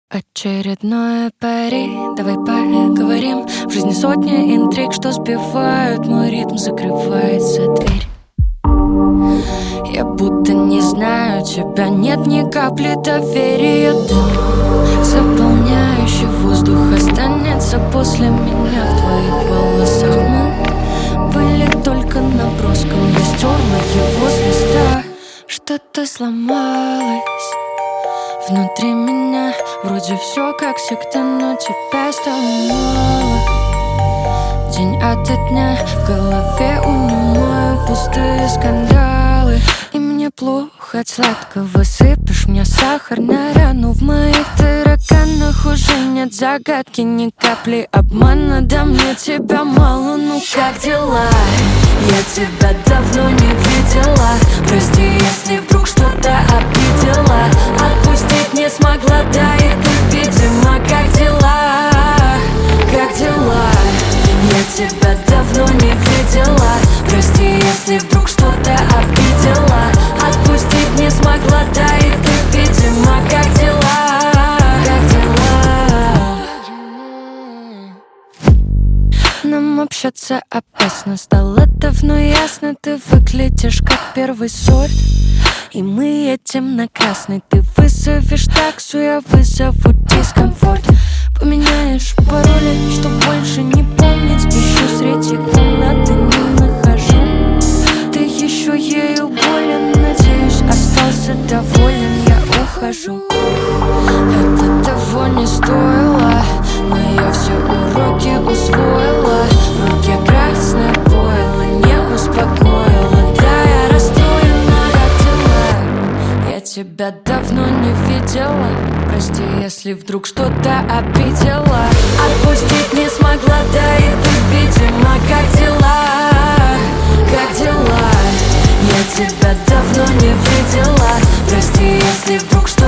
Очередное пари, давай поговорим. В жизни сотни интриг, что сбивают мой ритм. Закрывается дверь. Я будто не знаю тебя, нет ни капли доверия. Дым, заполняющий воздух, останется после меня. В твоих волосах мы были только наброском. Я стерла его с листа. Что-то сломалось внутри меня. Вроде все как всегда, но тебя стало мало. День ото дня в голове унимаю пустые скандалы. И мне плохо от сладкого. Сыпешь мне сахар на рану. В моих тараканах уже нет загадки, ни капли обмана. Да мне тебя мало, ну как дела? Я тебя давно не видела. Прости, если вдруг что-то обидела. Отпустить не смогла, да и ты, видимо, как дела? Как дела? Я тебя давно не видела. Прости, если вдруг что-то обидела. Отпустить не смогла, да и ты, видимо, как дела? Как дела? Нам общаться опасно, стало давно ясно. Ты выглядишь как первый сорт, и мы едем на красный. Ты вызовешь таксу, я вызову дискомфорт. Поменяешь пароли, что больше не помнить. Ищу среди комнаты, не нахожу. Ты еще ею болен, надеюсь, остался доволен. Я ухожу. Это того не стоило, но я все уроки усвоила. В руке красное пойло не успокоила. Да, я расстроена, как дела? Я тебя давно не видела. Прости, если вдруг что-то обидела. Отпустить не смогла, да и ты, видимо, как дела? Как дела? Я тебя давно не видела. Прости, если вдруг что-то